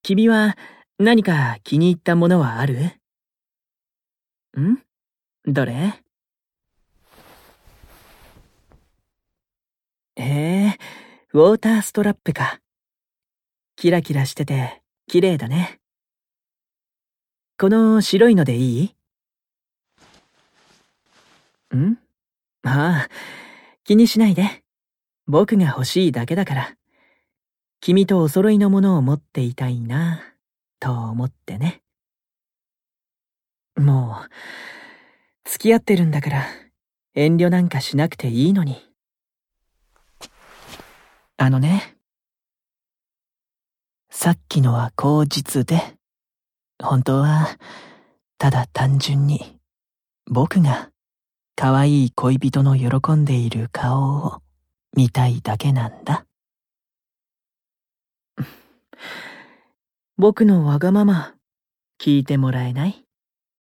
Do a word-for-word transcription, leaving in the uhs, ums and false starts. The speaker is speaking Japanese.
君は何か気に入ったものはある？ん？どれ？へえ、ウォーターストラップか。キラキラしてて綺麗だね。この白いのでいい？ん？ああ、気にしないで。僕が欲しいだけだから。君とお揃いのものを持っていたいな、と思ってね。もう、付き合ってるんだから、遠慮なんかしなくていいのに。あのね、さっきのは口実で、本当は、ただ単純に、僕が、可愛い恋人の喜んでいる顔を見たいだけなんだ。僕のわがまま、聞いてもらえない？